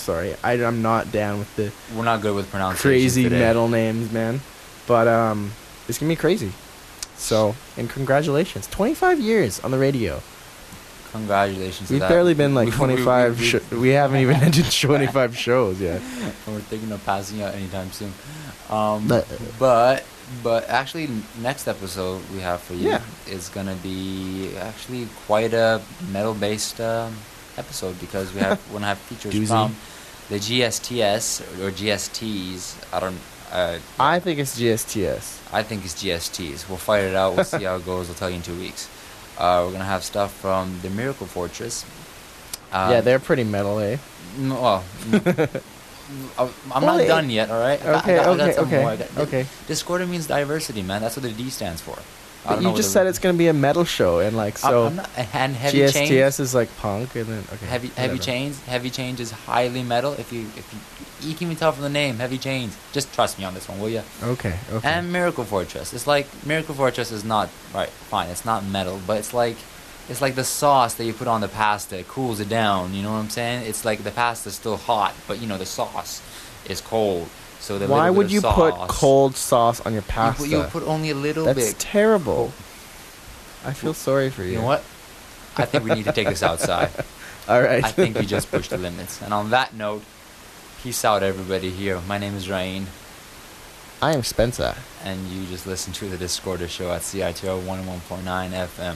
sorry. I'm not down with the We're not good with pronunciation crazy today. metal names, man. But it's gonna be crazy. So, and congratulations, 25 years on the radio. Congratulations. We've to that. barely been like 25. We haven't even ended 25 shows yet. We're thinking of passing out anytime soon. But actually, next episode we have for you is gonna be actually quite a metal-based episode, because we're gonna have features from the GSTS or GSTs. I think it's GSTS. I think it's GSTs. We'll fight it out. We'll see how it goes. We'll tell you in 2 weeks. We're gonna have stuff from the Miracle Fortress. Yeah, they're pretty metal, eh? Well, I'm not done yet. All right. Okay. Discordia means diversity, man. That's what the D stands for. But you just said it's gonna be a metal show, and like so. And Heavy GSTS Chains is like punk, and then Heavy Chains is highly metal. If you can even tell from the name, Heavy Chains. Just trust me on this one, will you? Okay. And Miracle Fortress. It's like Miracle Fortress is not right. Fine, it's not metal, but it's like the sauce that you put on the pasta. It cools it down. You know what I'm saying? It's like the pasta's still hot, but the sauce is cold. So why would you put cold sauce on your pasta? You put only a little bit. That's terrible. I feel sorry for you. You know what? I think we need to take this outside. All right. I think you just pushed the limits. And on that note, peace out, everybody here. My name is Rain. I am Spencer. And you just listened to the Discordia show at CITR 101.9 FM.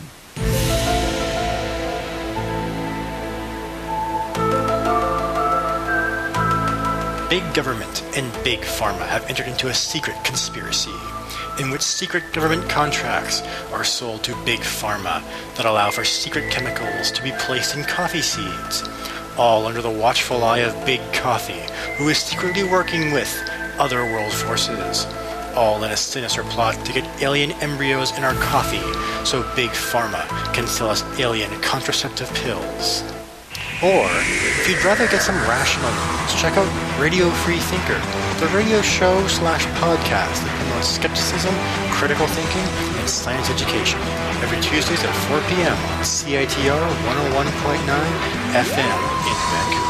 Big government and big pharma have entered into a secret conspiracy in which secret government contracts are sold to big pharma that allow for secret chemicals to be placed in coffee seeds, all under the watchful eye of Big Coffee, who is secretly working with other world forces, all in a sinister plot to get alien embryos in our coffee so Big Pharma can sell us alien contraceptive pills. Or, if you'd rather get some rational news, check out Radio Free Thinker, the radio show/podcast that promotes skepticism, critical thinking, and science education, every Tuesdays at 4 p.m. on CITR 101.9 FM in Vancouver.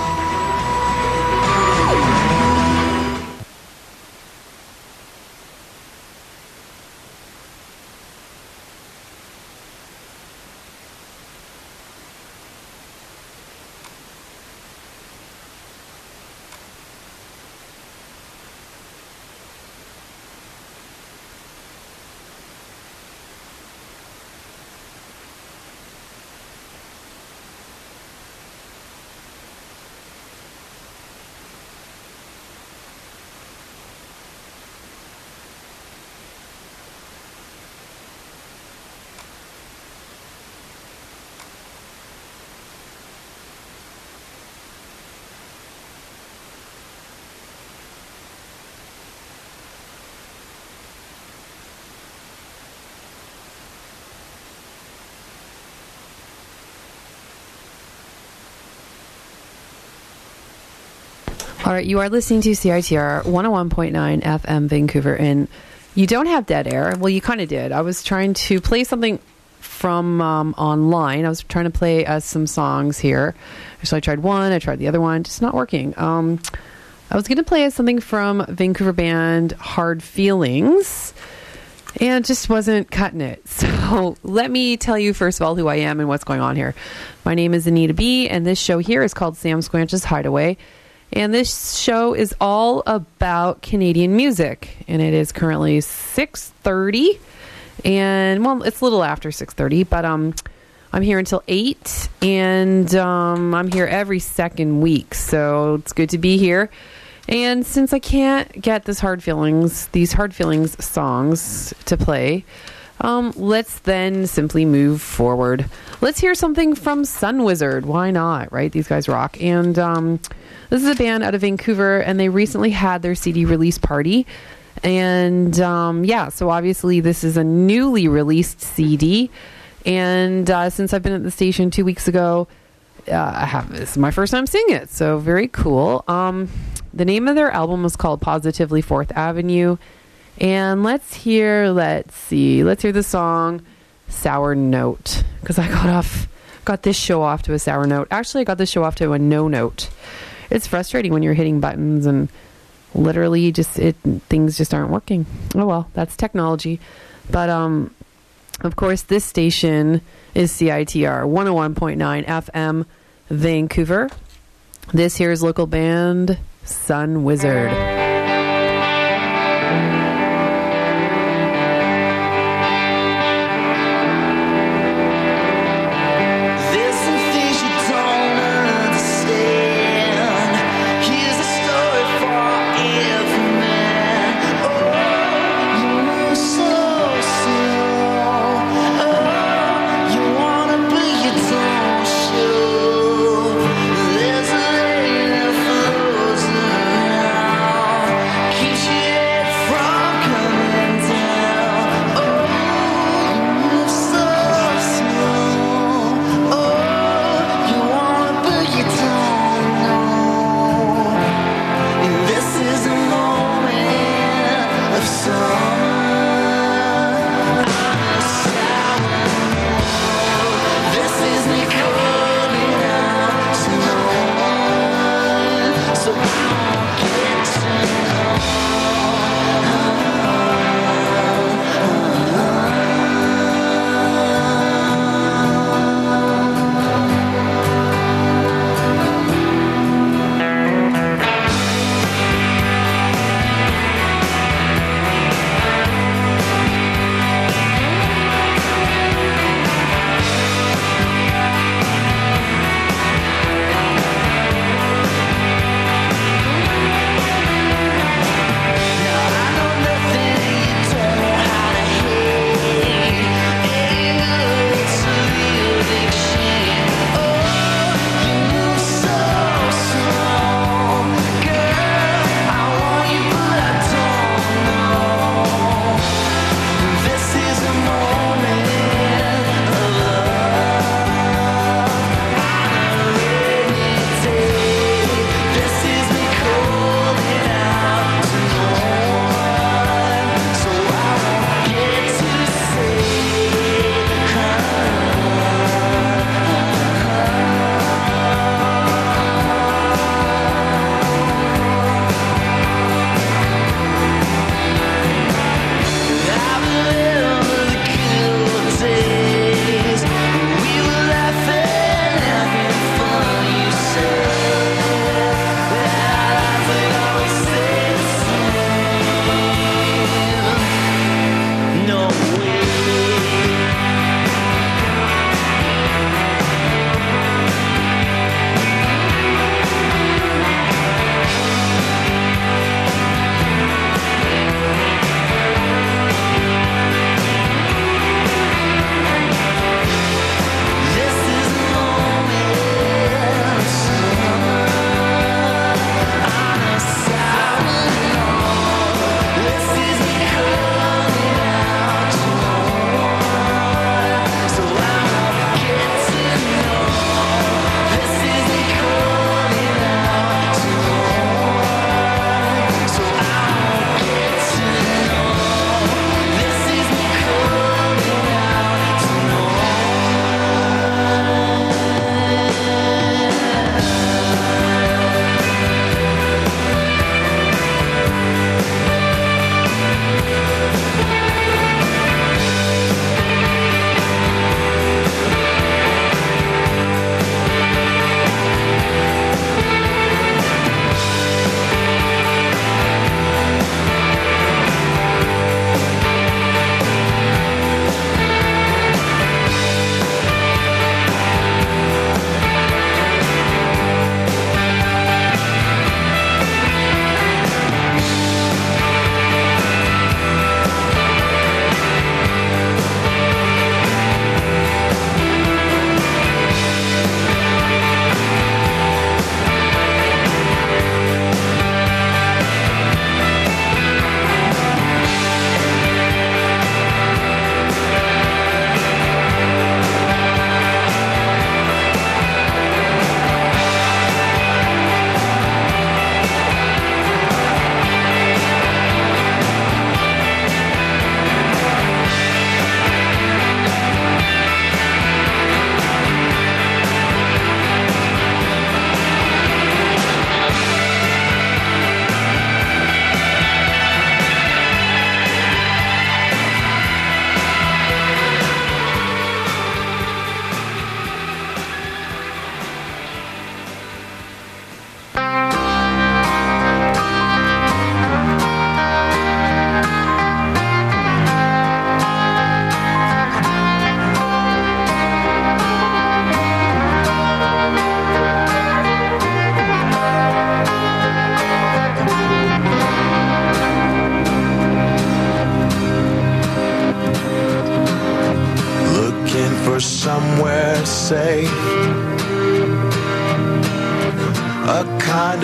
All right, you are listening to CITR 101.9 FM Vancouver, and you don't have dead air. Well, you kind of did. I was trying to play something from online. I was trying to play some songs here. So I tried one, I tried the other one, just not working. I was going to play something from Vancouver band Hard Feelings, and it just wasn't cutting it. So let me tell you first of all who I am and what's going on here. My name is Anita B, and this show here is called Sam Squanch's Hideaway. And this show is all about Canadian music. And it is currently 6:30. And, well, it's a little after 6:30. But I'm here until 8. And I'm here every second week. So it's good to be here. And since I can't get these Hard Feelings songs to play, let's then simply move forward. Let's hear something from Sun Wizard. Why not, right? These guys rock. And this is a band out of Vancouver, and they recently had their CD release party. And so obviously this is a newly released CD. And since I've been at the station 2 weeks ago, this is my first time seeing it. So very cool. The name of their album was called Positively 4th Avenue. And let's hear the song Sour Note, because I got this show off to a sour note. Actually, I got this show off to a no note. it's frustrating when you're hitting buttons and literally things just aren't working. Oh well, that's technology. But of course, this station is CITR 101.9 FM Vancouver. This here is local band Sun Wizard. From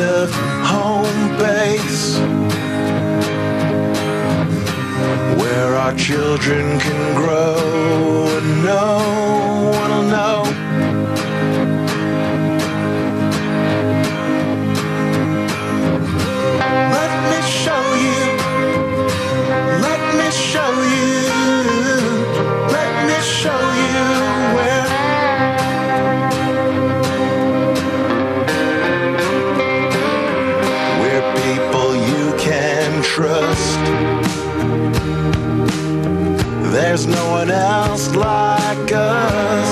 of home base, where our children can grow and no one will know. Let me show you, let me show you, let me show you where. We're people you can trust. There's no one else like us.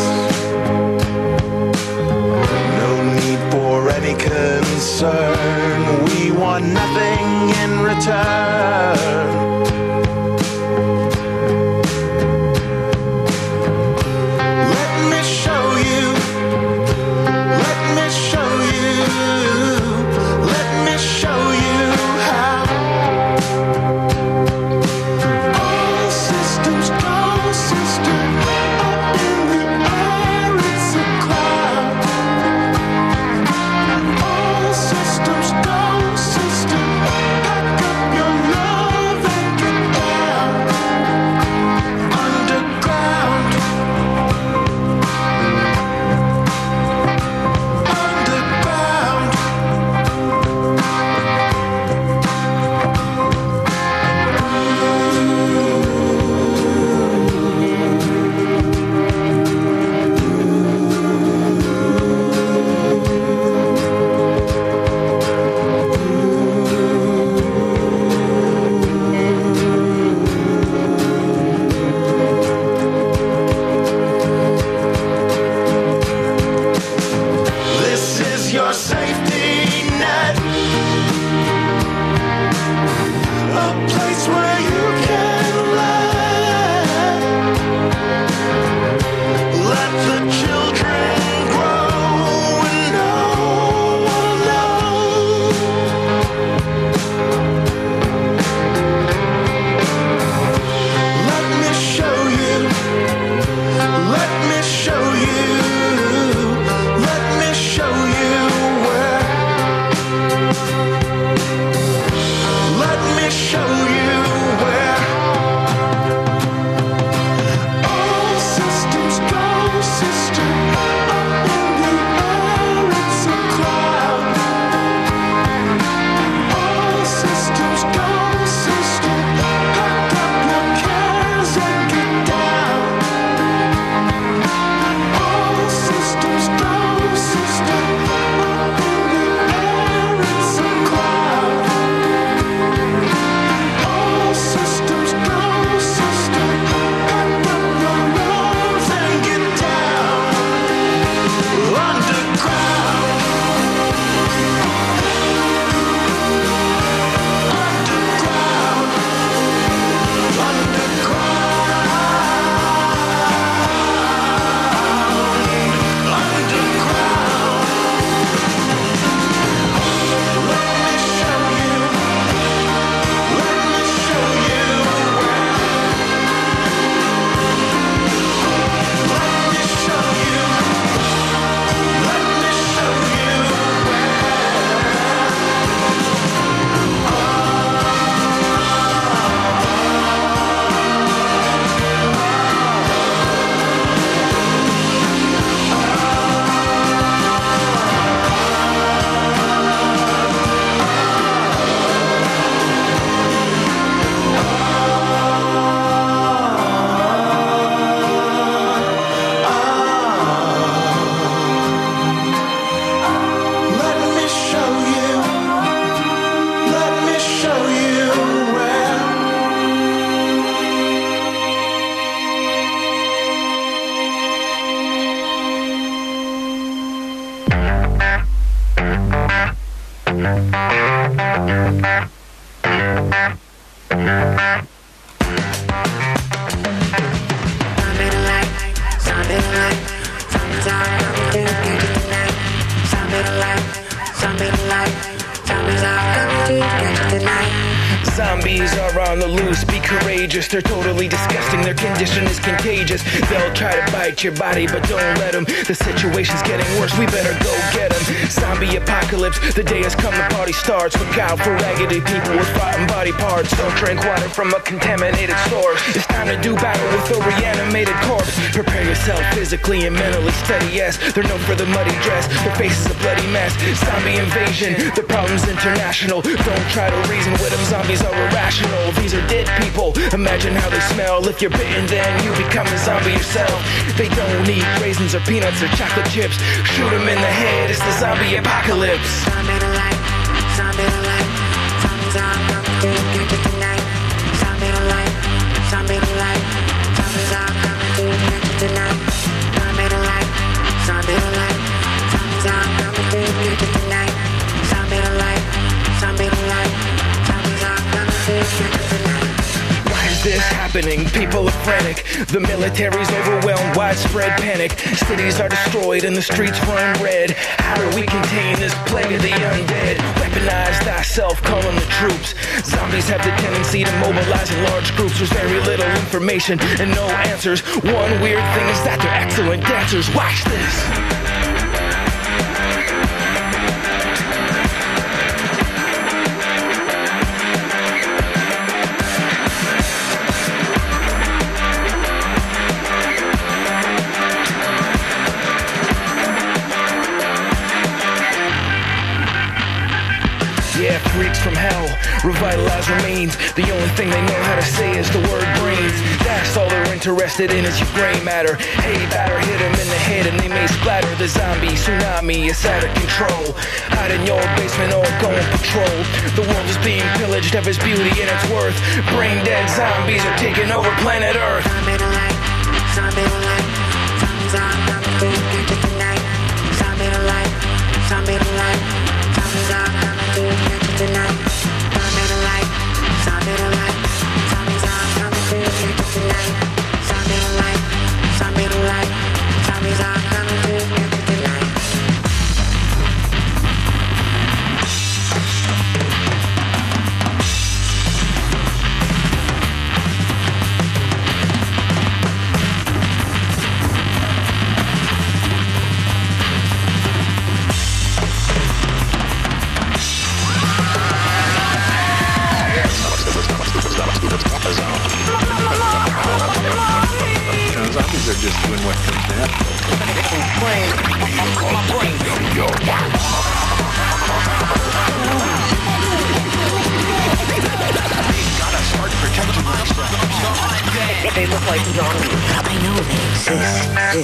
No need for any concern. We want nothing in return. Let me show you. Let me show you. Let me show you how. All systems go, sister. Up in the air, it's a cloud. All systems go, sister. Pack up your love and get down. Underground. Underground. This is your safety net, a place where you can let the children grow and no one knows. Let me show you, let me show you, let me show you where. Let me show you where. All systems go, sister. Up in the air, it's a cloud. All systems go, sister. Pack up your cares and get down. All systems go, sister. Up in the air, it's a cloud. All systems go, sister. Pack up your loves and get down. Underground. Underground. Let me show you. Let me show you where. Something like Zombies are coming to get you tonight. Zombies are on the loose, be courageous. They're totally disgusting, their condition is contagious. They'll try to bite your body, but don't let them. The situation's getting worse, we better go get them. Zombie apocalypse, the day has come, the party starts. Look out for raggedy people with rotten body parts. Don't drink water from a contaminated source. It's time to do battle with a reanimated corpse. Prepare yourself physically and mentally steady, yes. They're known for the muddy dress, their face is a bloody mess. Zombie invasion, the problem's international. Don't try to reason with them, zombies are irrational. These are dead people, imagine how they smell. If you're bitten, then you become a zombie yourself. They don't eat raisins or peanuts or chocolate chips. Shoot them in the head, it's the zombie apocalypse. Zombie to life, zombie to life. Zombies are coming to get you tonight. Zombie to life, zombie to life. Zombies are coming to get you tonight. Zombie to life, zombie to life. Zombies are coming to get you tonight. Zombie to life, zombie to life. Zombies are coming to get you tonight. Why is this happening? People are frantic. The military's overwhelmed, widespread panic. Cities are destroyed and the streets run red. How do we contain this plague of the undead? Weaponize thyself, call on the troops. Zombies have the tendency to mobilize in large groups. There's very little information and no answers. One weird thing is that they're excellent dancers. Watch this. Yeah, freaks from hell, revitalize remains. The only thing they know how to say is the word brains. That's all they're interested in is your gray matter. Hey, batter, hit them in the head and they may splatter. The zombie tsunami is out of control. Hide in your basement or go on patrol. The world is being pillaged of its beauty and its worth. Brain dead zombies are taking over planet Earth. Zombie to life, zombie to life. Zombies are coming to get you tonight. Zombie to life, zombie to life. Zombies are coming to get you tonight. Zombie to life, zombie to life. Zombies are coming to get you tonight. Zombie to life, zombie to life. Zombies are coming to get you tonight. Zombies are just doing what comes natural. They look like zombies. I know they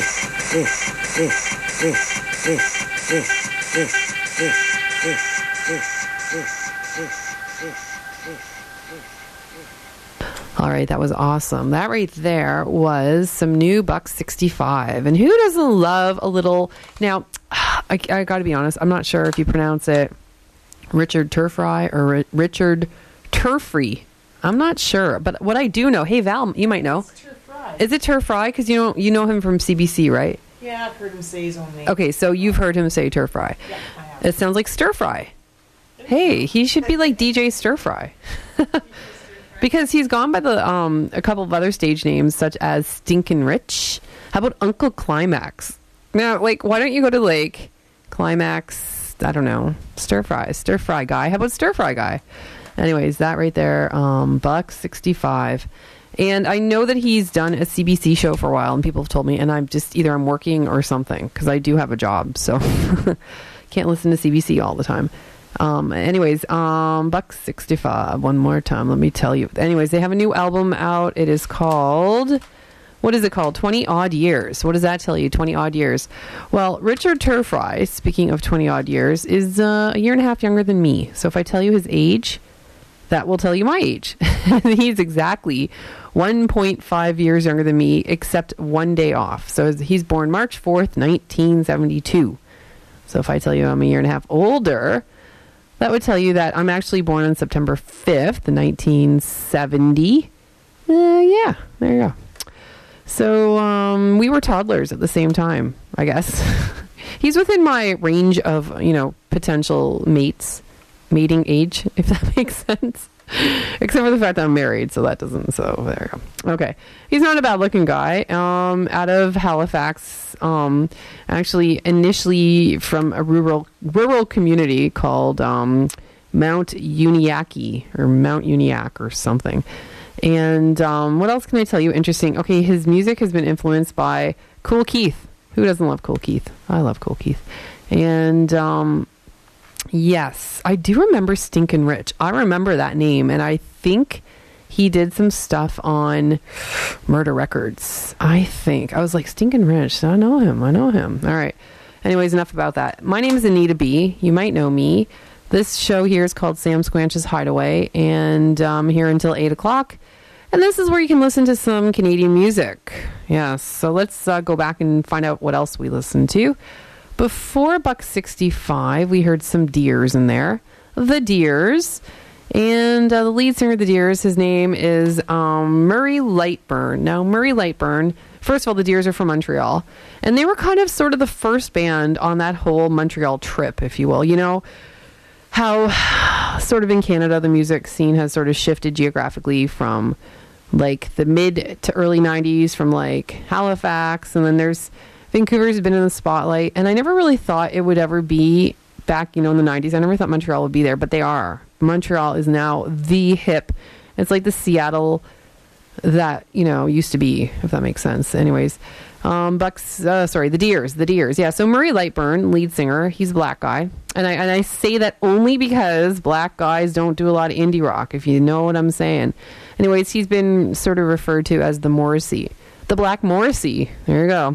All right, that was awesome. That right there was some new Buck 65. And who doesn't love a little... Now, I got to be honest, I'm not sure if you pronounce it Richard Turfry or Richard Turfry. I'm not sure. But what I do know... Hey, Val, you might know. It's Turfry. Is it Turfry? Because you know him from CBC, right? Yeah, I've heard him say his own name. Okay, so you've heard him say Turfry. Yeah, I have. It sounds like Stir Fry. Hey, he should be like DJ Stir Fry. Because he's gone by the a couple of other stage names, such as Stinkin' Rich. How about Uncle Climax? Now, like, why don't you go to, like, Climax, I don't know, Stir Fry Guy. How about Stir Fry Guy? Anyways, that right there, Buck 65. And I know that he's done a CBC show for a while, and people have told me, and I'm just, either I'm working or something, because I do have a job, so can't listen to CBC all the time. Anyways, Buck 65, one more time, let me tell you. Anyways, they have a new album out. It is called, what is it called? 20 Odd Years. What does that tell you? 20 Odd Years. Well, Richard Turfry, speaking of 20 odd years, is a year and a half younger than me. So if I tell you his age, that will tell you my age. He's exactly 1.5 years younger than me, except one day off. So he's born March 4th, 1972. So if I tell you I'm a year and a half older, that would tell you that I'm actually born on September 5th, 1970. Yeah, there you go. So we were toddlers at the same time, I guess. He's within my range of, potential mates. mating age, if that makes sense. Except for the fact that I'm married, so that doesn't. So there you go. Okay, he's not a bad-looking guy. Out of Halifax, actually initially from a rural community called Mount Uniacke or Mount Uniacke or something. And what else can I tell you? Interesting. Okay, his music has been influenced by Kool Keith. Who doesn't love Kool Keith? I love Kool Keith. And yes, I do remember Stinkin' Rich. I remember that name, and I think he did some stuff on Murder Records. I think. I was like, Stinkin' Rich. I know him. All right. Anyways, enough about that. My name is Anita B. You might know me. This show here is called Sam Squanch's Hideaway, and I'm here until 8 o'clock. And this is where you can listen to some Canadian music. Yes, so let's go back and find out what else we listened to. Before $1.65, we heard some Deers in there. The Deers. And the lead singer of the Deers, his name is Murray Lightburn. Now, Murray Lightburn, first of all, the Deers are from Montreal. And they were kind of sort of the first band on that whole Montreal trip, if you will. You know how sort of in Canada, the music scene has sort of shifted geographically from like the mid to early 90s, from like Halifax. And then Vancouver's been in the spotlight. And I never really thought it would ever be back, in the 90s. I never thought Montreal would be there, but they are. Montreal is now the hip. It's like the Seattle that, used to be, if that makes sense. Anyways, the Deers. Yeah, so Murray Lightburn, lead singer, he's a black guy. And I say that only because black guys don't do a lot of indie rock, if you know what I'm saying. Anyways, he's been sort of referred to as the Morrissey. The Black Morrissey. There you go.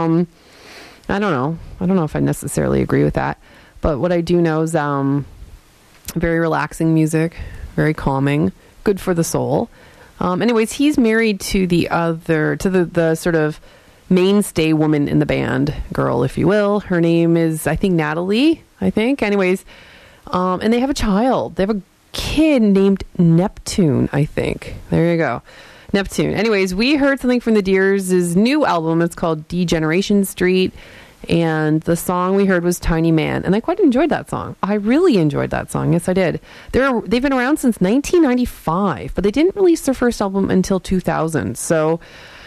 I don't know if I necessarily agree with that. But what I do know is very relaxing music, very calming, good for the soul. Anyways, he's married to the sort of mainstay woman in the band, girl, if you will. Her name is, I think, Natalie, Anyways, and they have a child. They have a kid named Neptune, I think. There you go. Neptune. Anyways, we heard something from the Deers' new album. It's called Degeneration Street. And the song we heard was Tiny Man. And I quite enjoyed that song. I really enjoyed that song. Yes, I did. They've been around since 1995, but they didn't release their first album until 2000. So,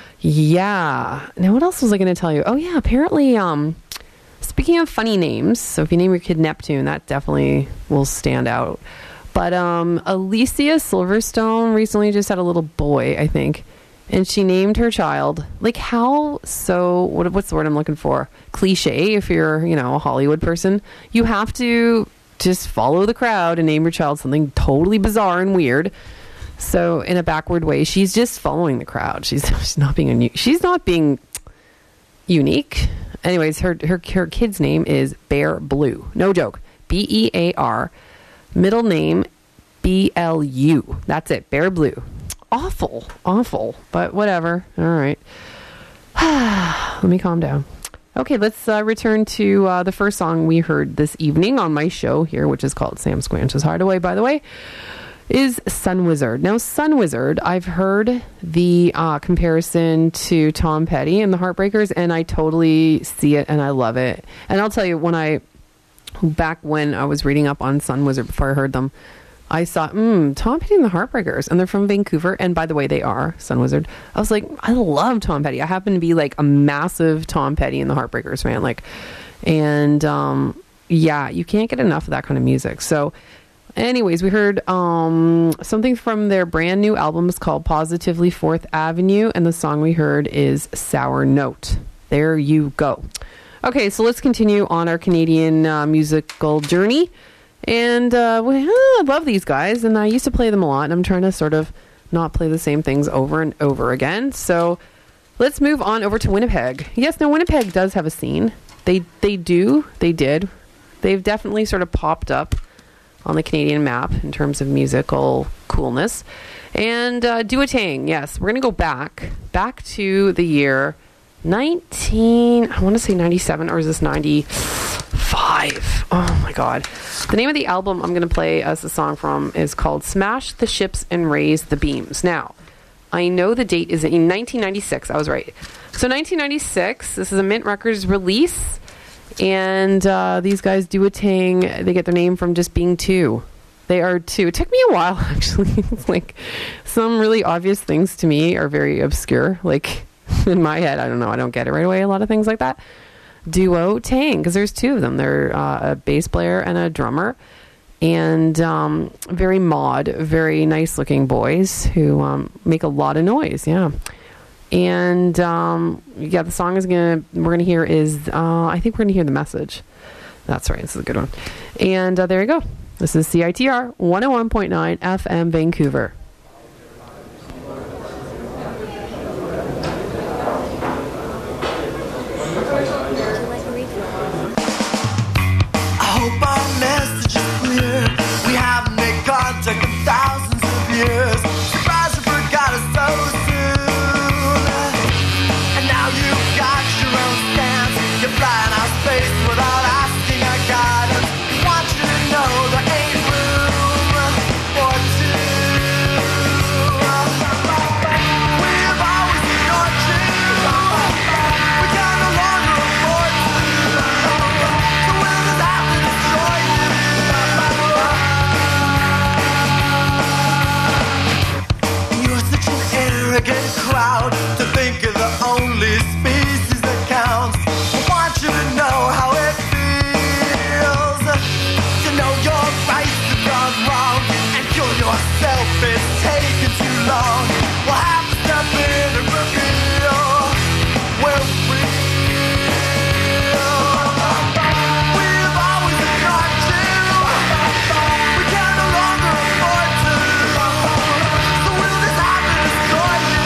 yeah. Now, what else was I going to tell you? Oh, yeah. Apparently, speaking of funny names, so if you name your kid Neptune, that definitely will stand out. But Alicia Silverstone recently just had a little boy, I think. And she named her child, what's the word I'm looking for? Cliche, if you're, a Hollywood person. You have to just follow the crowd and name your child something totally bizarre and weird. So in a backward way, she's just following the crowd. She's not being unique. Anyways, her kid's name is Bear Blue. No joke. Bear. Middle name BLU. That's it. Bear Blue. Awful, but whatever. All right. Let me calm down. Okay, let's return to the first song we heard this evening on my show here, which is called Sam Squanch's Hideaway, by the way, is Sun Wizard. Now, Sun Wizard, I've heard the comparison to Tom Petty and the Heartbreakers, and I totally see it, and I love it. And I'll tell you, back when I was reading up on Sun Wizard before I heard them, I saw, Tom Petty and the Heartbreakers, and they're from Vancouver, and by the way, they are, Sun Wizard. I was like, I love Tom Petty. I happen to be like a massive Tom Petty and the Heartbreakers fan, yeah, you can't get enough of that kind of music. So, anyways, we heard something from their brand new album. It's called Positively 4th Avenue, and the song we heard is Sour Note. There you go. Okay, so let's continue on our Canadian musical journey. And I love these guys, and I used to play them a lot, and I'm trying to sort of not play the same things over and over again. So let's move on over to Winnipeg. Yes, now Winnipeg does have a scene. They did. They've definitely sort of popped up on the Canadian map in terms of musical coolness. And Duotang, yes, we're going to go back to the year I want to say 97, or is this 95? Oh my God. The name of the album I'm going to play as a song from is called Smash the Ships and Raise the Beams. Now, I know the date is in 1996. I was right. So 1996, this is a Mint Records release. And these guys Duotang, they get their name from just being two. They are too. It took me a while, actually. Like, some really obvious things to me are very obscure. Like, in my head, I don't know. I don't get it right away. A lot of things like that. Duo Tang, because there's two of them. They're a bass player and a drummer. And very mod, very nice-looking boys who make a lot of noise, yeah. And, the song we're going to hear is, I think we're going to hear The Message. That's right. This is a good one. And there you go. This is CITR 101.9 FM Vancouver. I hope our message is clear. We haven't made contact in thousands of years. Surprised you forgot us so soon. And now you've got your own stance. You fly in our space without asking our guidance. Want you to know there ain't room for two. We've always ignored you. We can no longer afford to. So we'll just have to destroy you. You're such an arrogant crowd to think you're the only species that counts. I want you to know how it feels to know your rights have gone wrong and kill yourself is taking too long. We'll have to step in and reveal we're real. We've always ignored you. We can no longer afford to. So we'll just have to destroy you.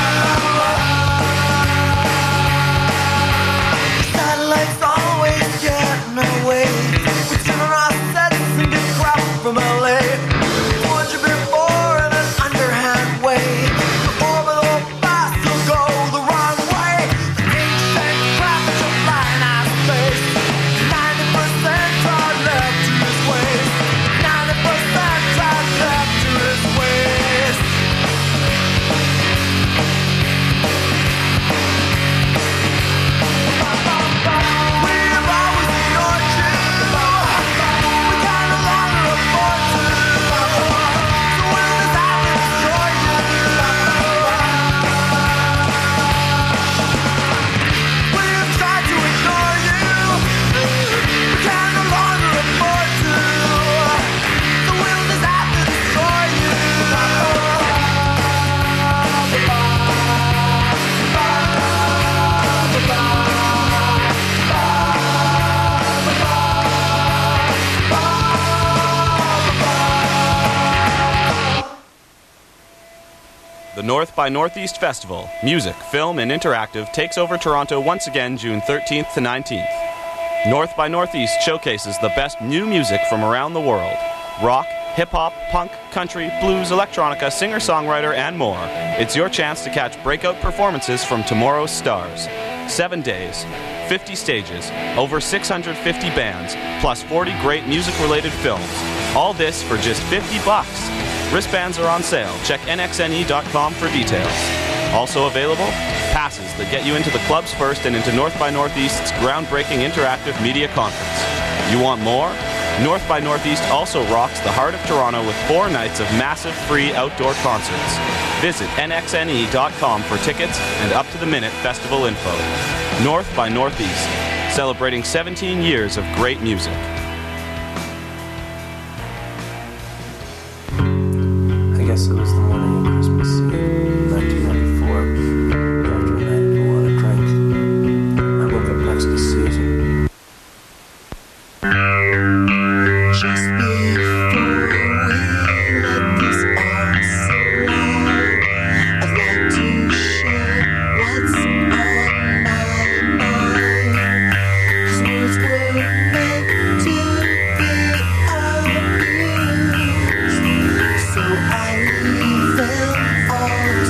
Satellites always get in our way. We turn on our sets and get crap from LA. Warned you before in an underhand way. The orbital fast will go the wrong way. The ancient craft will fly in our space. 90% are left to his waste. 90% are left to his waste. We've always ignored you. We can no longer afford to. So we'll just have to destroy you. We've tried to ignore you. We can no longer afford to. So we'll just have to destroy you. The North by Northeast Festival, music, film, and interactive takes over Toronto once again June 13th to 19th. North by Northeast showcases the best new music from around the world. Rock, hip-hop, punk, country, blues, electronica, singer-songwriter, and more. It's your chance to catch breakout performances from tomorrow's stars. 7 days, 50 stages, over 650 bands, plus 40 great music-related films. All this for just $50. Wristbands are on sale. Check nxne.com for details. Also available, passes that get you into the clubs first and into North by Northeast's groundbreaking interactive media conference. You want more? North by Northeast also rocks the heart of Toronto with 4 nights of massive free outdoor concerts. Visit nxne.com for tickets and up-to-the-minute festival info. North by Northeast, celebrating 17 years of great music. I guess it was the morning of Christmas Eve, 1994. After a night of a lot of drink, I woke up next to Susan. Just before we let this all slide, I'd like to share what's on my mind. 'Cause words were meant to be abused, so I leave them all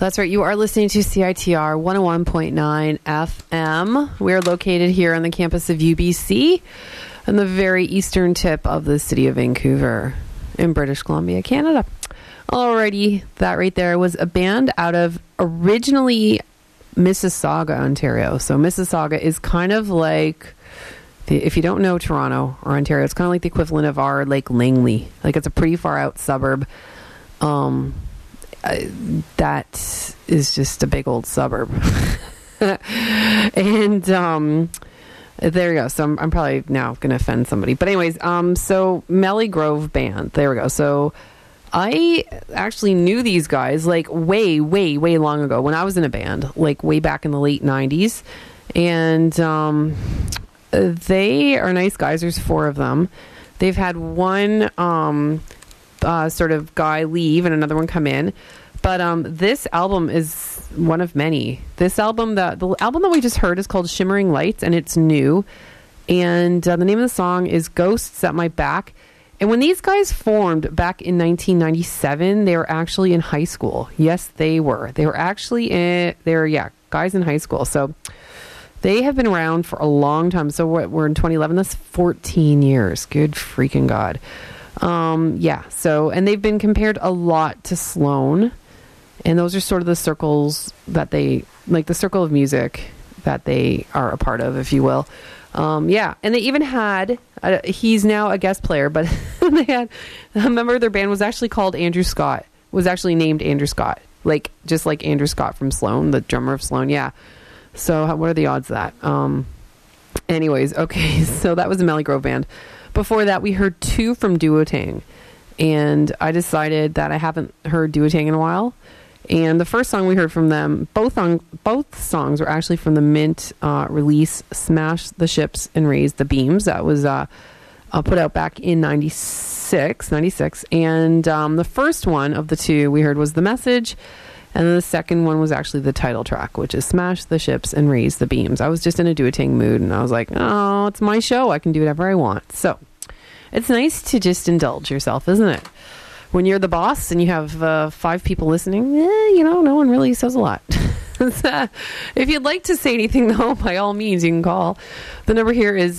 That's right. You are listening to CITR 101.9 FM. We're located here on the campus of UBC on the very eastern tip of the city of Vancouver in British Columbia, Canada. Alrighty, that right there was a band out of originally Mississauga, Ontario. So Mississauga is kind of like, if you don't know Toronto or Ontario, it's kind of like the equivalent of our Lake Langley. Like it's a pretty far out suburb. That is just a big old suburb. And there you go. So I'm probably now going to offend somebody. But anyways, so Melly Grove Band. There we go. So I actually knew these guys like way long ago when I was in a band, like way back in the late 90s. And they are nice guys. There's 4 of them. They've had one sort of guy leave and another one come in. But this album is one of many. This album, the album that we just heard is called Shimmering Lights, and it's new. And the name of the song is Ghosts at My Back. And when these guys formed back in 1997, they were actually in high school. Yes, they were. They were actually guys in high school. So they have been around for a long time. So we're in 2011. That's 14 years. Good freaking God. So, and they've been compared a lot to Sloan. And those are sort of the circles that they, like the circle of music that they are a part of, if you will. And they even had, he's now a guest player, but they had a member of their band was actually called Andrew Scott, was actually named Andrew Scott, like, just like Andrew Scott from Sloan, the drummer of Sloan. Yeah. So what are the odds of that? Anyways, okay. So that was the Melly Grove Band. Before that, we heard 2 from Duotang. And I decided that I haven't heard Duotang in a while. And the first song we heard from them, both songs were actually from the Mint release, Smash the Ships and Raise the Beams. That was put out back in 96. And the first one of the 2 we heard was The Message. And then the second one was actually the title track, which is Smash the Ships and Raise the Beams. I was just in a Duotang mood, and I was like, oh, it's my show. I can do whatever I want. So it's nice to just indulge yourself, isn't it? When you're the boss and you have 5 people listening, no one really says a lot. If you'd like to say anything, though, by all means, you can call. The number here is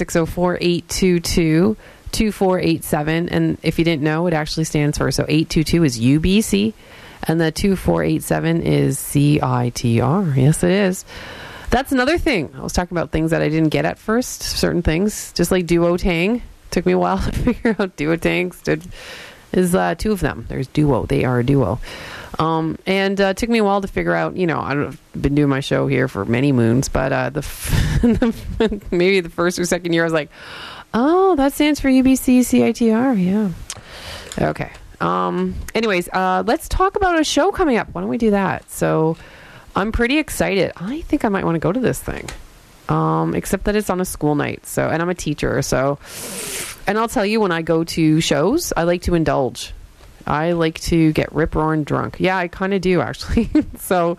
604-822-2487. And if you didn't know, it actually stands for, so 822 is UBC. And the 2487 is CITR. Yes, it is. That's another thing. I was talking about things that I didn't get at first. Certain things, just like Duotang. Took me a while to figure out Duotang is 2 of them. There's duo. They are a duo. And took me a while to figure out, I've been doing my show here for many moons, but maybe the first or second year I was like, oh, that stands for UBC CITR. Yeah. Okay. Anyways, let's talk about a show coming up. Why don't we do that? So I'm pretty excited. I think I might want to go to this thing. Except that it's on a school night. So, and I'm a teacher. So, and I'll tell you, when I go to shows, I like to indulge. I like to get rip-roaring drunk. Yeah, I kind of do, actually. So,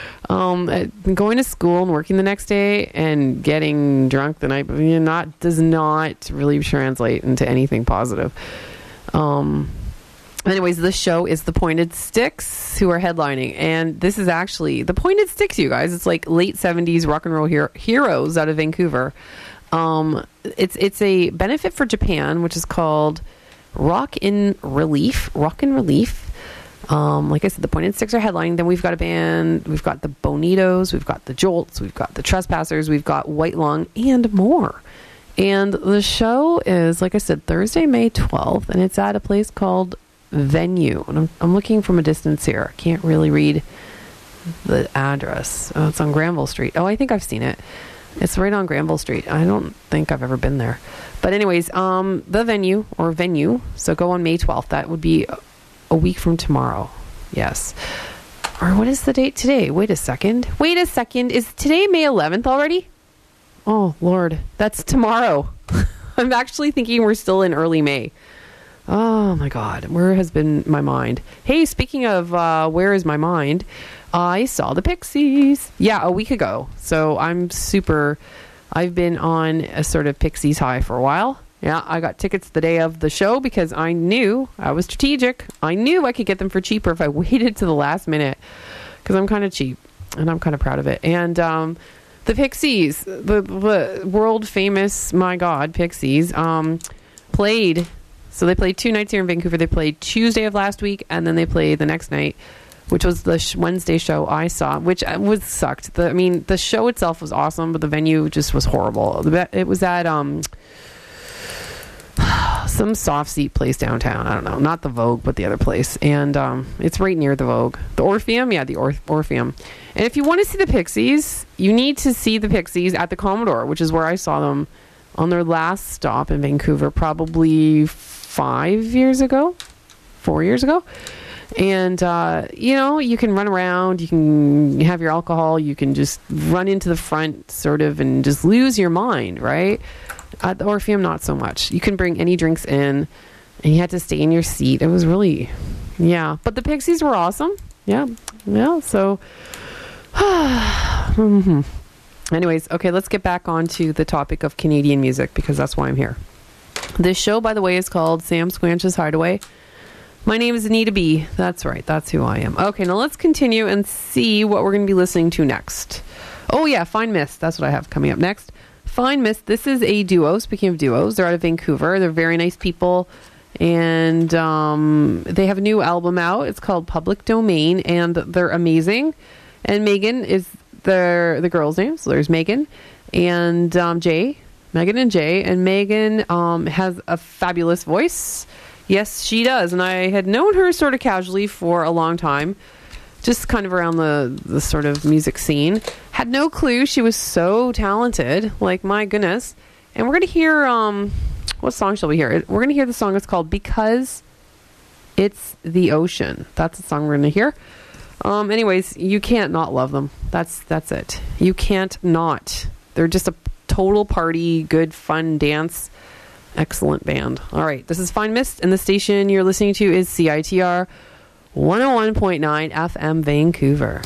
going to school and working the next day and getting drunk the night does not really translate into anything positive. Anyways, this show is the Pointed Sticks, who are headlining. And this is actually the Pointed Sticks, you guys. It's like late 70s rock and roll heroes out of Vancouver. It's a benefit for Japan, which is called Rock in Relief. Like I said, the Pointed Sticks are headlining. Then we've got a band. We've got the Bonitos. We've got the Jolts. We've got the Trespassers. We've got White Lung and more. And the show is, like I said, Thursday, May 12th. And it's at a place called Venue. And I'm looking from a distance here. I can't really read the address. Oh, it's on Granville Street. Oh, I think I've seen it. It's right on Granville Street. I don't think I've ever been there. But anyways, the venue. So go on May 12th. That would be a week from tomorrow. Yes. Or what is the date today? Wait a second. Is today May 11th already? Oh, Lord. That's tomorrow. I'm actually thinking we're still in early May. Oh, my God. Where has been my mind? Hey, speaking of where is my mind, I saw the Pixies. Yeah, a week ago. So I've been on a sort of Pixies high for a while. Yeah, I got tickets the day of the show because I knew I was strategic. I knew I could get them for cheaper if I waited to the last minute. because I'm kind of cheap and I'm kind of proud of it. And the Pixies, the world famous, my God, Pixies, played. So they played 2 nights here in Vancouver. They played Tuesday of last week, and then they played the next night, which was the Wednesday show I saw, which was sucked. The show itself was awesome, but the venue just was horrible. It was at some soft seat place downtown. I don't know, not the Vogue, but the other place. And it's right near the Vogue. The Orpheum? Yeah, the Orpheum. And if you want to see the Pixies, you need to see the Pixies at the Commodore, which is where I saw them on their last stop in Vancouver, probably 4 years ago. And, you can run around, you can have your alcohol, you can just run into the front sort of and just lose your mind, right? At the Orpheum, not so much. You can bring any drinks in, and you had to stay in your seat. It was really, yeah. But the Pixies were awesome. Yeah. So, anyways, okay, let's get back onto the topic of Canadian music, because that's why I'm here. This show, by the way, is called Sam Squanch's Hideaway. My name is Anita B. That's right. That's who I am. Okay, now let's continue and see what we're going to be listening to next. Oh, yeah, Fine Mist. That's what I have coming up next. Fine Mist. This is a duo. Speaking of duos, they're out of Vancouver. They're very nice people. And they have a new album out. It's called Public Domain, and they're amazing. And Megan is the girl's name. So there's Megan and Jay. Megan and Jay. And Megan has a fabulous voice. Yes, she does. And I had known her sort of casually for a long time, just kind of around the sort of music scene. Had no clue she was so talented. Like, my goodness. And we're going to hear, what song shall we hear? We're going to hear the song. It's called Because It's the Ocean. That's the song we're going to hear. Anyways, you can't not love them. That's it. You can't not. They're just a total party, good, fun dance. Excellent band. All right, this is Fine Mist, and the station you're listening to is CITR 101.9 FM Vancouver.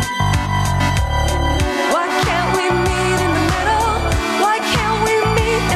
Why can't we meet in the middle? Why can't we meet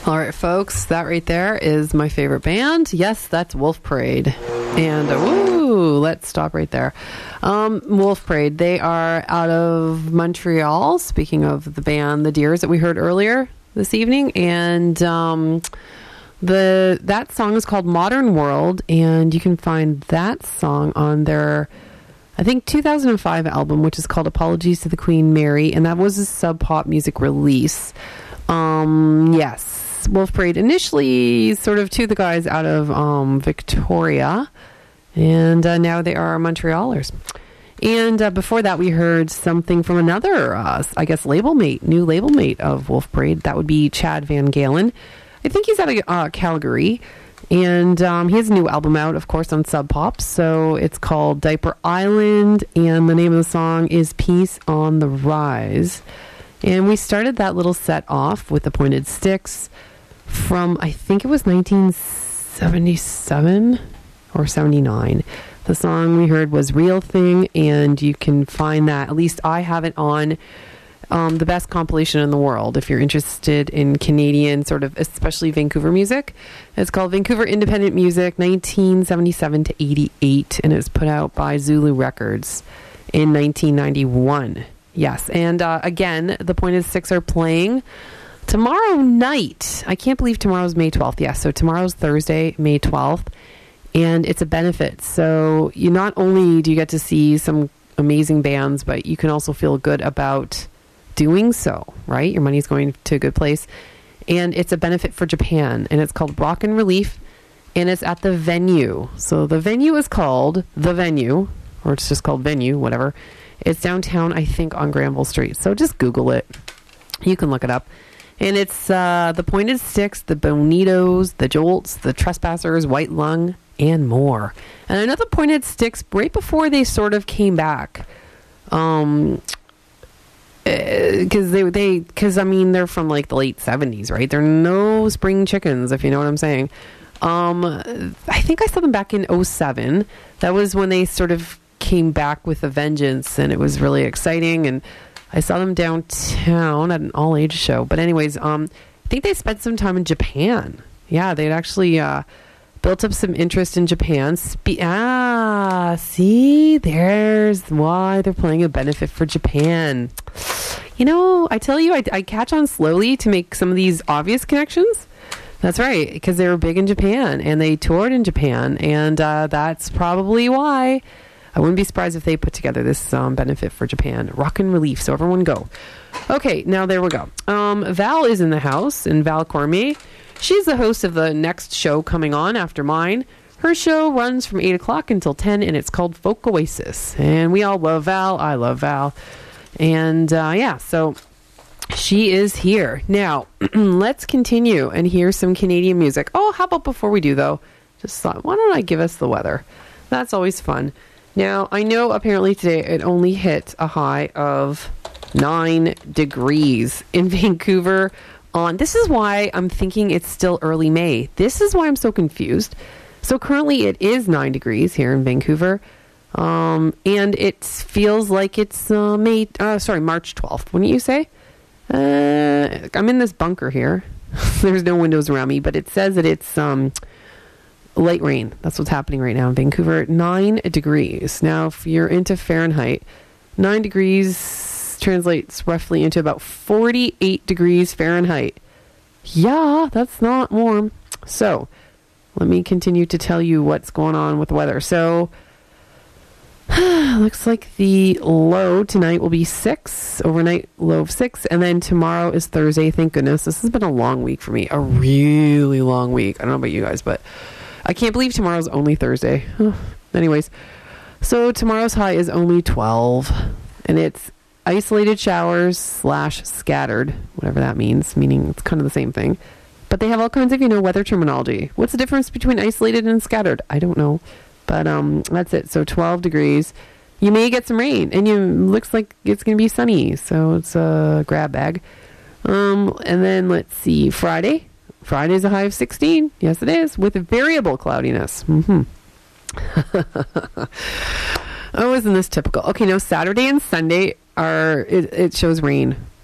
All right, folks, that right there is my favorite band. Yes, that's Wolf Parade. And let's stop right there. Wolf Parade, they are out of Montreal. Speaking of the band The Deers that we heard earlier this evening, and that song is called Modern World, and you can find that song on their, I think, 2005 album, which is called Apologies to the Queen Mary, and that was a Sub Pop music release. Yes. Wolf Parade initially sort of two the guys out of Victoria, and now they are Montrealers. And before that, we heard something from another, I guess, new label mate of Wolf Parade. That would be Chad Van Galen. I think he's out of Calgary, and he has a new album out, of course, on Sub Pop. So it's called Diaper Island, and the name of the song is Peace on the Rise. And we started that little set off with the Pointed Sticks from, I think it was 1977 or 79. The song we heard was Real Thing, and you can find that, at least I have it on the best compilation in the world if you're interested in Canadian, sort of, especially Vancouver music. It's called Vancouver Independent Music 1977 to 88, and it was put out by Zulu Records in 1991. Yes, and again, the Pointed Sticks are playing tomorrow night. I can't believe tomorrow's May 12th. Yes, so tomorrow's Thursday, May 12th, and it's a benefit. So you not only do you get to see some amazing bands, but you can also feel good about doing so, right? Your money's going to a good place. And it's a benefit for Japan, and it's called Rock and Relief, and it's at the Venue. So the venue is called The Venue, or it's just called Venue, whatever. It's downtown, I think, on Granville Street. So just Google it. You can look it up. And it's the Pointed Sticks, the Bonitos, the Jolts, the Trespassers, White Lung, and more. And another Pointed Sticks right before they sort of came back. Because I mean, they're from like the late 70s, right? They're no spring chickens, if you know what I'm saying. I think I saw them back in 07. That was when they sort of came back with a vengeance, and it was really exciting. And I saw them downtown at an all-age show. But anyways, I think they spent some time in Japan. Yeah, they'd actually built up some interest in Japan. See, there's why they're playing a benefit for Japan. You know, I tell you, I catch on slowly to make some of these obvious connections. That's right, because they were big in Japan, and they toured in Japan, and that's probably why. I wouldn't be surprised if they put together this benefit for Japan. Rock and Relief, so everyone go. Okay, now there we go. Val is in the house, and Val Cormier. She's the host of the next show coming on after mine. Her show runs from 8 o'clock until 10, and it's called Folk Oasis. And we all love Val. I love Val. And, yeah, so she is here. Now, let's continue and hear some Canadian music. Oh, how about before we do, though, just thought, why don't I give us the weather? That's always fun. Now, I know apparently today it only hit a high of 9 degrees in Vancouver. This is why I'm thinking it's still early May. This is why I'm so confused. So currently it is 9 degrees here in Vancouver. And it feels like it's March 12th, wouldn't you say? I'm in this bunker here. There's no windows around me, but it says that it's light rain. That's what's happening right now in Vancouver. 9 degrees. Now, if you're into Fahrenheit, 9 degrees translates roughly into about 48 degrees Fahrenheit. Yeah, that's not warm. So, let me continue to tell you what's going on with the weather. So, looks like the low tonight will be 6, overnight low of 6, and then tomorrow is Thursday. Thank goodness. This has been a long week for me. A really long week. I don't know about you guys, but I can't believe tomorrow's only Thursday. Anyways, so tomorrow's high is only 12, and it's isolated showers / scattered, whatever that means, meaning it's kind of the same thing. But they have all kinds of, weather terminology. What's the difference between isolated and scattered? I don't know. But that's it. So 12 degrees. You may get some rain, and looks like it's going to be sunny. So it's a grab bag. And then let's see, Friday. Friday's a high of 16. Yes, it is, with variable cloudiness. Mm-hmm. Oh, isn't this typical? Okay, now Saturday and Sunday it shows rain.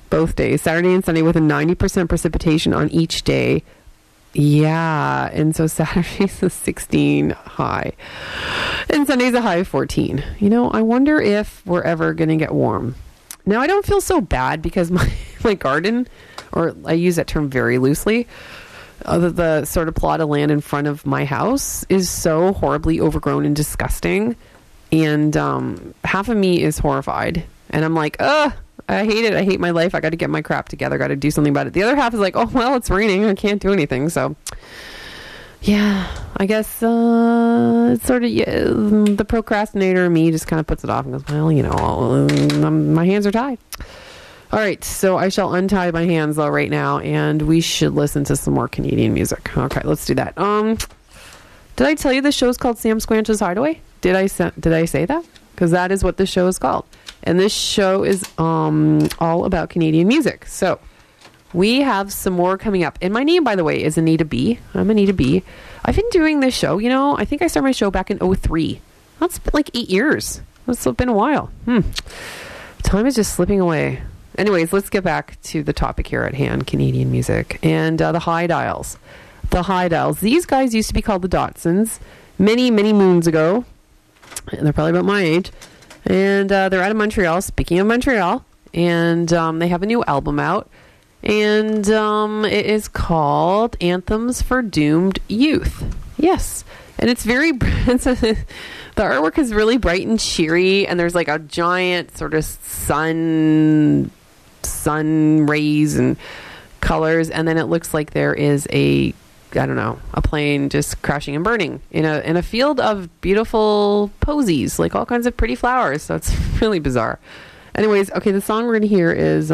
both days, Saturday and Sunday, with a 90% precipitation on each day. Yeah, and so Saturday's a 16 high, and Sunday's a high of 14. You know, I wonder if we're ever going to get warm. Now, I don't feel so bad because my garden, or I use that term very loosely, the sort of plot of land in front of my house is so horribly overgrown and disgusting, and half of me is horrified, and I'm like, I hate it. I hate my life. I got to get my crap together. Got to do something about it. The other half is like, oh, well, it's raining. I can't do anything. So, yeah, I guess it's sort of the procrastinator in me just kind of puts it off and goes, well, you know, my hands are tied. All right, so I shall untie my hands, though, right now, and we should listen to some more Canadian music. Okay, let's do that. Did I tell you the show's called Sam Squanch's Hideaway? Did I say that? Because that is what the show is called. And this show is all about Canadian music. So we have some more coming up. And my name, by the way, is Anita B. I'm Anita B. I've been doing this show, you know, I think I started my show back in 2003. That's been like 8 years. That's been a while. Time is just slipping away. Anyways, let's get back to the topic here at hand, Canadian music. And the High Dials. The High Dials. These guys used to be called the Dotsons many, many moons ago. And they're probably about my age. And they're out of Montreal, speaking of Montreal. And they have a new album out. And it is called Anthems for Doomed Youth. Yes. And it's very... the artwork is really bright and cheery. And there's like a giant sort of sun rays and colors. And then it looks like there is a plane just crashing and burning in a field of beautiful posies, like all kinds of pretty flowers. So it's really bizarre. Anyways, okay, the song we're going to hear is,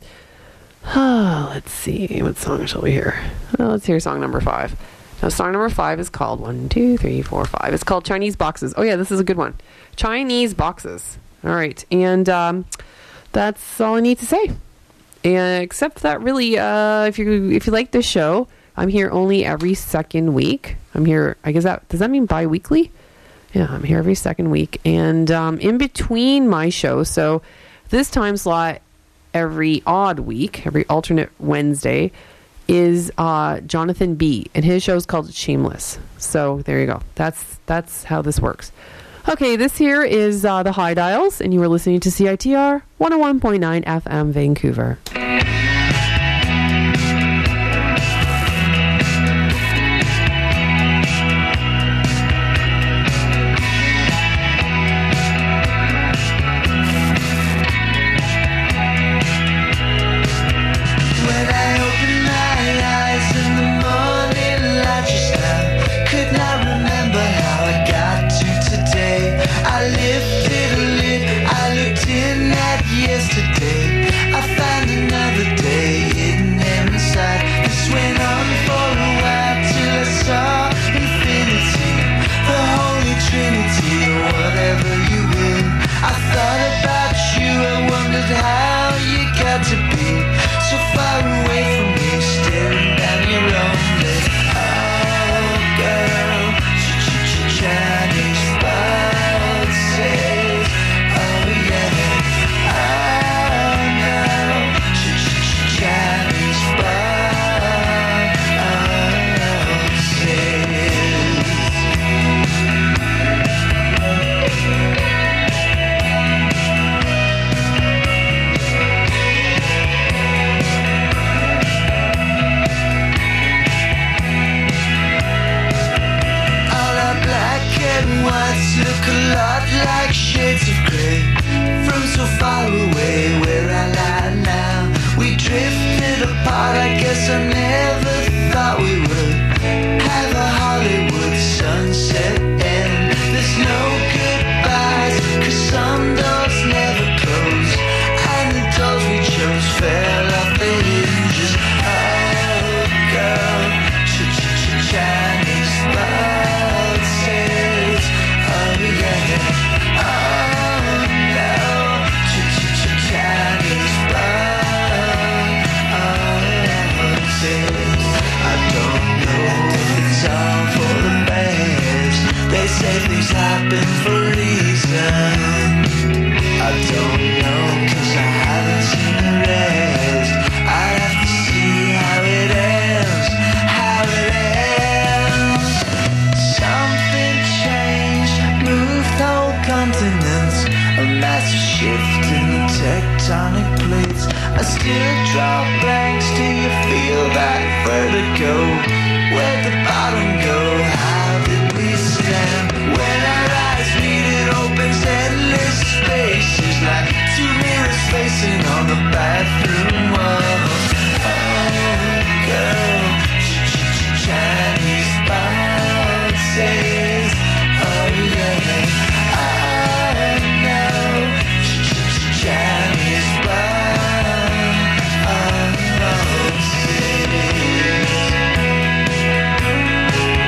let's see, what song shall we hear? Let's hear song number 5. Now, song number 5 is called 1, 2, 3, 4, 5. It's called Chinese Boxes. Oh yeah, this is a good one. Chinese Boxes. All right, and that's all I need to say. And except that, really, if you like this show, I'm here only every second week. I'm here, I guess does that mean bi-weekly? Yeah, I'm here every second week. And in between my show, so this time slot every odd week, every alternate Wednesday, is Jonathan B. And his show is called Shameless. So there you go. That's how this works. Okay, this here is the High Dials, and you are listening to CITR 101.9 FM Vancouver. Say go? Where'd the bottom go? How did we stand? When our eyes meet, it opens endless spaces like two mirrors facing on the bathroom wall. Oh, girl, Chinese boxes. Oh, yeah. Oh, no, Chinese boxes.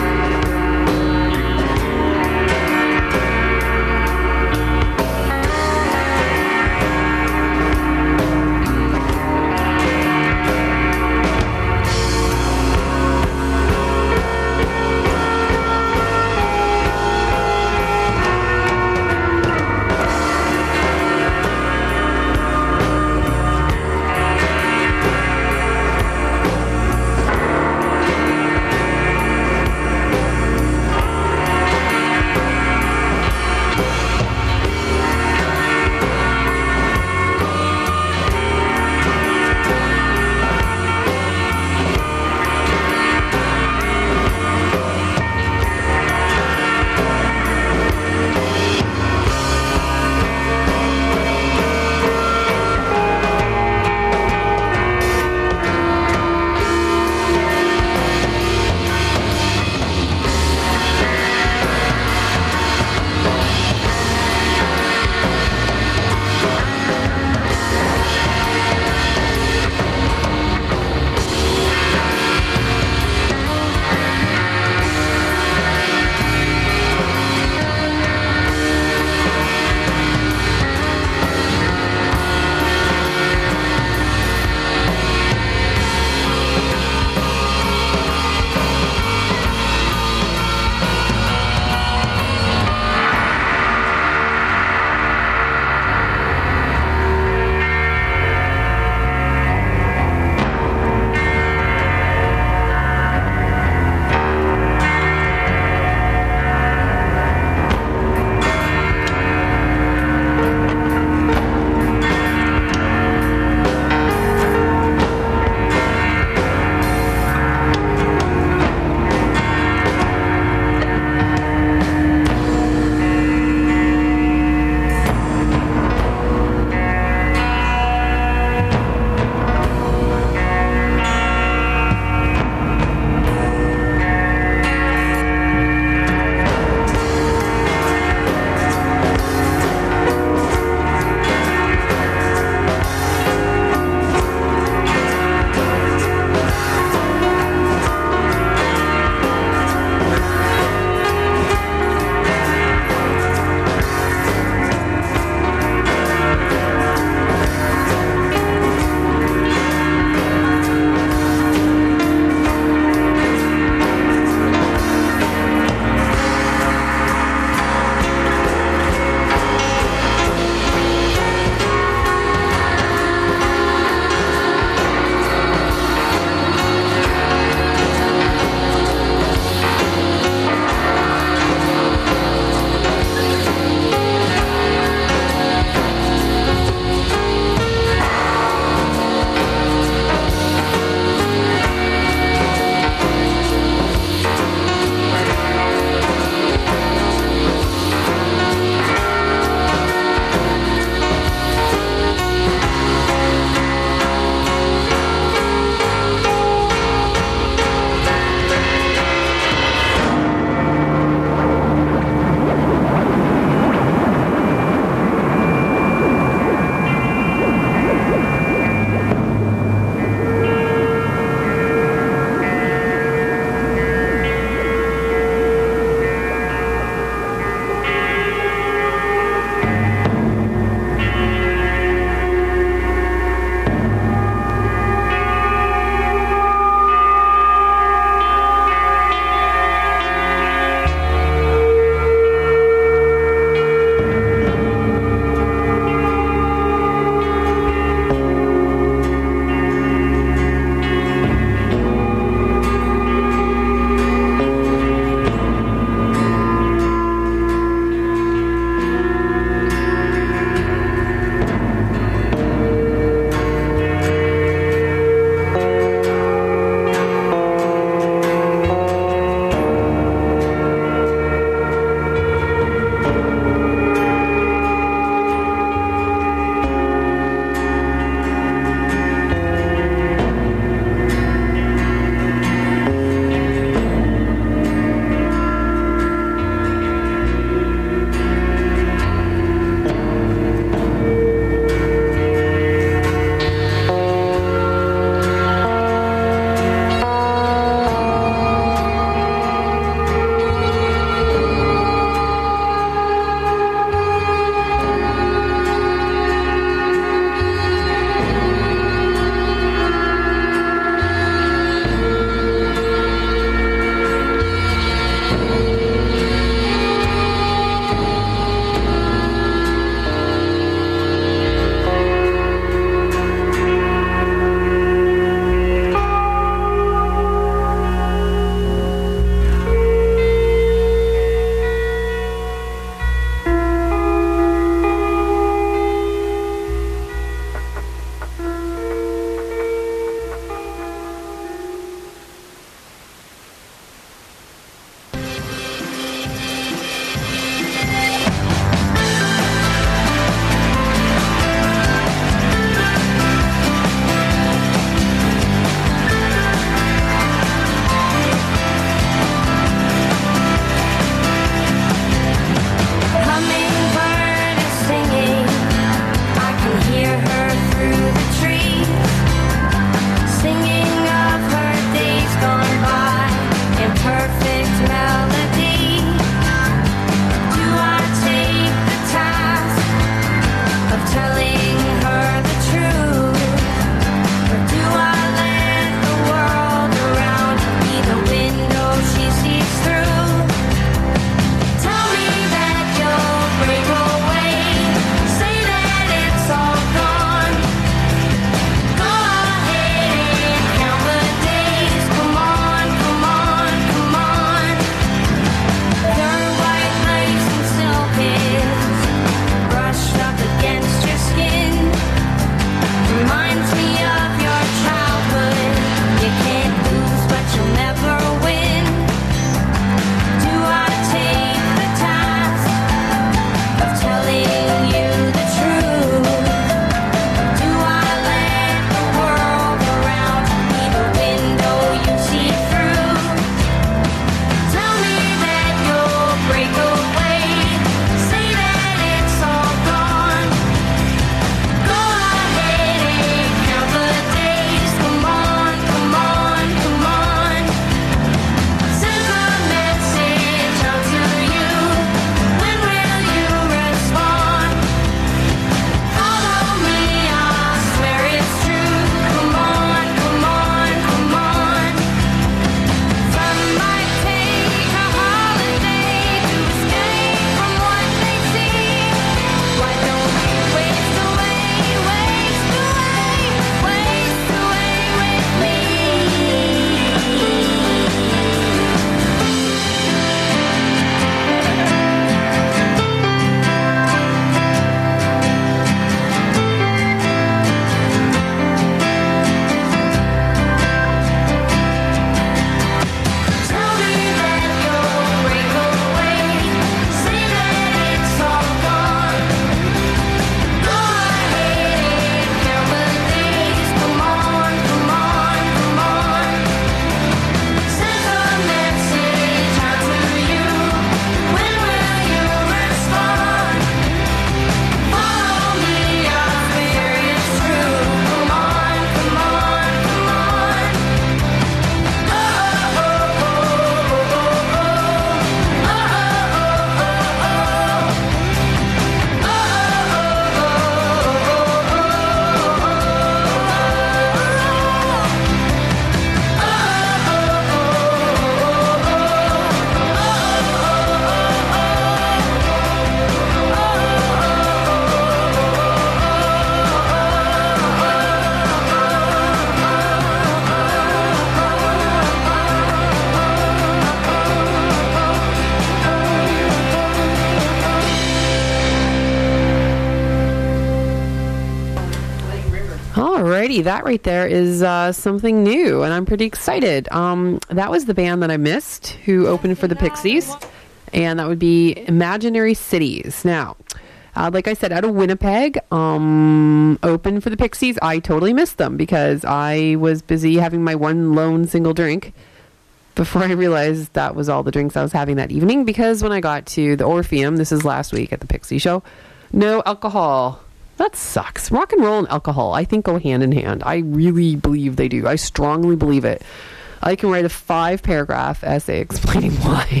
Alrighty, that right there is something new, and I'm pretty excited. That was the band that I missed who opened for the Pixies, and that would be Imaginary Cities. Now, like I said, out of Winnipeg, open for the Pixies. I totally missed them because I was busy having my one lone single drink before I realized that was all the drinks I was having that evening, because when I got to the Orpheum, this is last week at the Pixie show, no alcohol. That sucks. Rock and roll and alcohol, I think, go hand in hand. I really believe they do. I strongly believe it. I can write a 5-paragraph essay explaining why.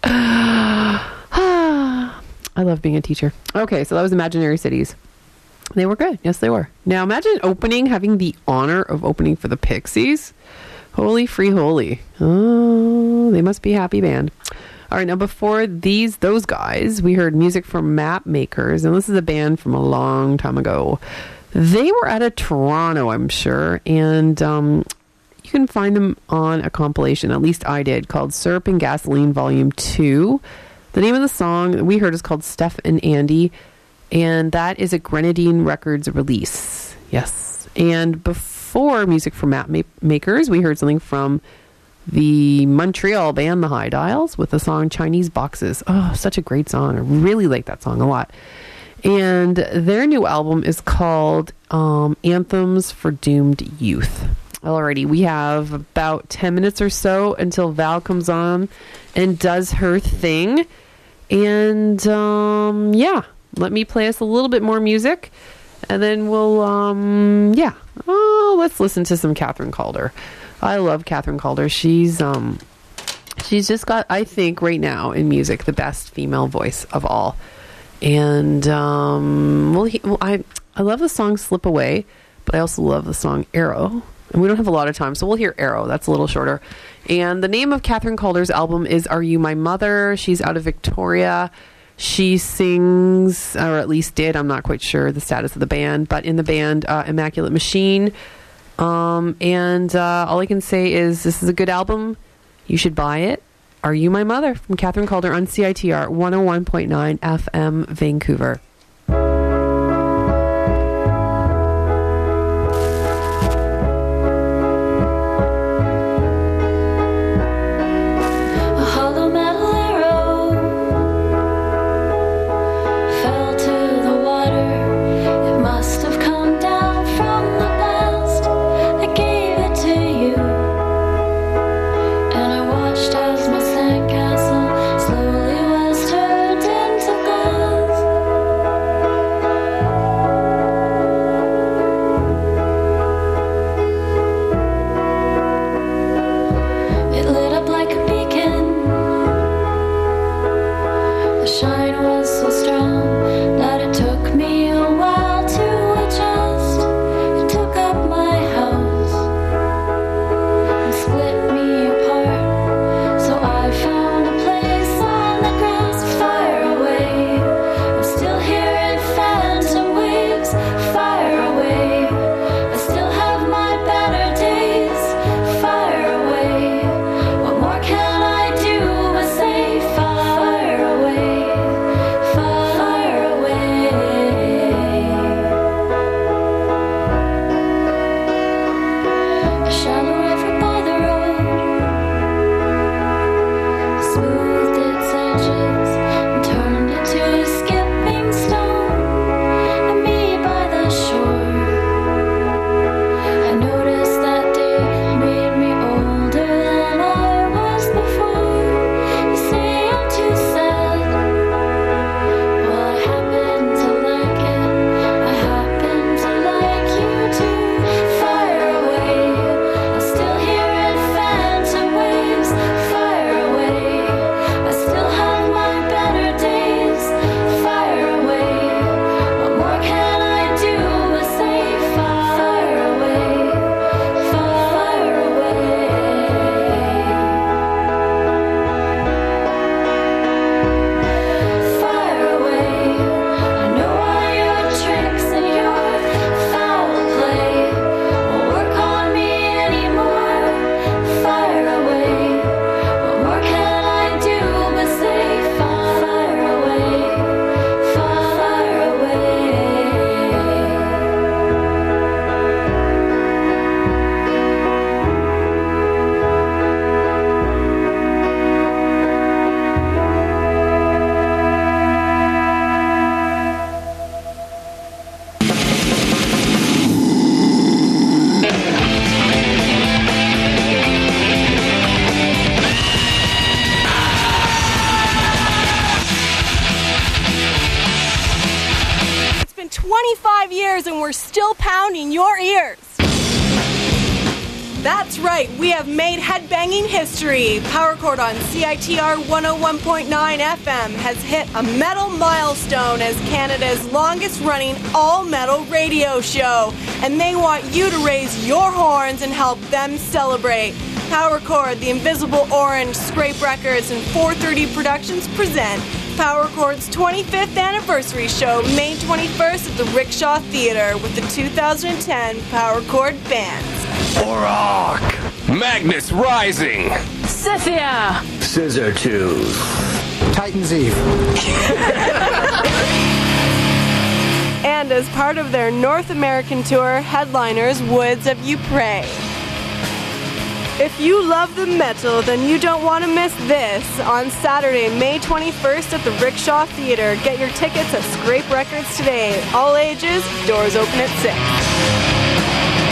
I love being a teacher. Okay, so that was Imaginary Cities. They were good. Yes, they were. Now, imagine having the honor of opening for the Pixies. Holy free holy. Oh, they must be a happy band. All right, now before those guys, we heard music from Map Makers, and this is a band from a long time ago. They were out of Toronto, I'm sure, and you can find them on a compilation, at least I did, called Syrup and Gasoline Volume 2. The name of the song that we heard is called Steph and Andy, and that is a Grenadine Records release. Yes. And before music from Map Makers, we heard something from the Montreal band, the High Dials, with the song Chinese Boxes. Oh, such a great song. I really like that song a lot. And their new album is called Anthems for Doomed Youth. Alrighty, we have about 10 minutes or so until Val comes on and does her thing. And, let me play us a little bit more music. And then we'll, let's listen to some Catherine Calder. I love Catherine Calder. She's just got, I think, right now in music, the best female voice of all. And I love the song Slip Away, but I also love the song Arrow. And we don't have a lot of time, so we'll hear Arrow. That's a little shorter. And the name of Catherine Calder's album is Are You My Mother? She's out of Victoria. She sings, or at least did, I'm not quite sure the status of the band, but in the band Immaculate Machine. And all I can say is this is a good album. You should buy it. Are You My Mother? From Catherine Calder on CITR 101.9 FM Vancouver. As my sandcastle slowly was turned into glass. been 25 years and we're still pounding your ears. That's right, we have made headbanging history. Power Chord on CITR 101.9 FM has hit a metal milestone as Canada's longest-running all-metal radio show, and they want you to raise your horns and help them celebrate. Power Chord, the Invisible Orange, Scrape Records, and 430 Productions present Power Chord's 25th anniversary show, May 21st at the Rickshaw Theatre with the 2010 Power Chord bands. Orok, Magnus Rising, Scythia, Scissor Tooth, Titan's Eve. And as part of their North American tour, headliners Woods of Ypres. If you love the metal, then you don't want to miss this. On Saturday, May 21st at the Rickshaw Theatre. Get your tickets at Scrape Records today. All ages, doors open at 6.